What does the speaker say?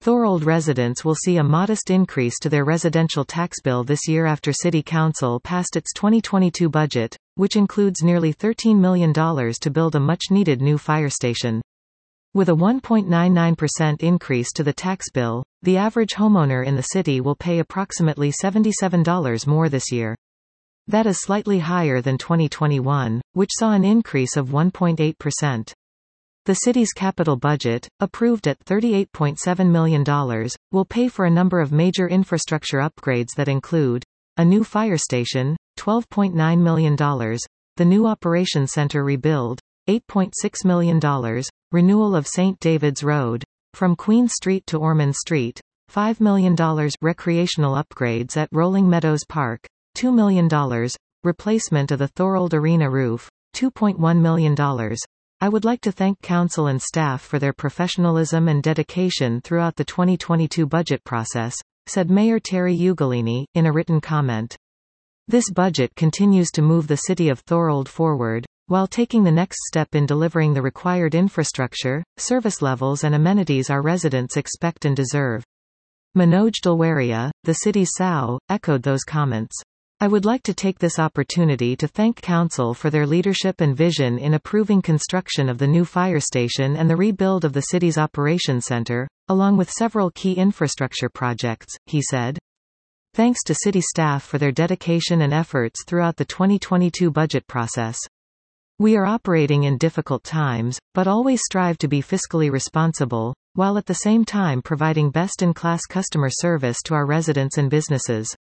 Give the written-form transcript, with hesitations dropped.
Thorold residents will see a modest increase to their residential tax bill this year after City Council passed its 2022 budget, which includes nearly $13 million to build a much-needed new fire station. With a 1.99% increase to the tax bill, the average homeowner in the city will pay approximately $77 more this year. That is slightly higher than 2021, which saw an increase of 1.8%. The city's capital budget, approved at $38.7 million, will pay for a number of major infrastructure upgrades that include a new fire station, $12.9 million, the new operations center rebuild, $8.6 million, renewal of St. David's Road, from Queen Street to Ormond Street, $5 million, recreational upgrades at Rolling Meadows Park, $2 million, replacement of the Thorold Arena roof, $2.1 million. I would like to thank Council and staff for their professionalism and dedication throughout the 2022 budget process, said Mayor Terry Ugolini, in a written comment. This budget continues to move the city of Thorold forward, while taking the next step in delivering the required infrastructure, service levels and amenities our residents expect and deserve. Manoj Dalwaria, the city's SAO, echoed those comments. I would like to take this opportunity to thank Council for their leadership and vision in approving construction of the new fire station and the rebuild of the city's operations center, along with several key infrastructure projects, he said. Thanks to city staff for their dedication and efforts throughout the 2022 budget process. We are operating in difficult times, but always strive to be fiscally responsible, while at the same time providing best-in-class customer service to our residents and businesses.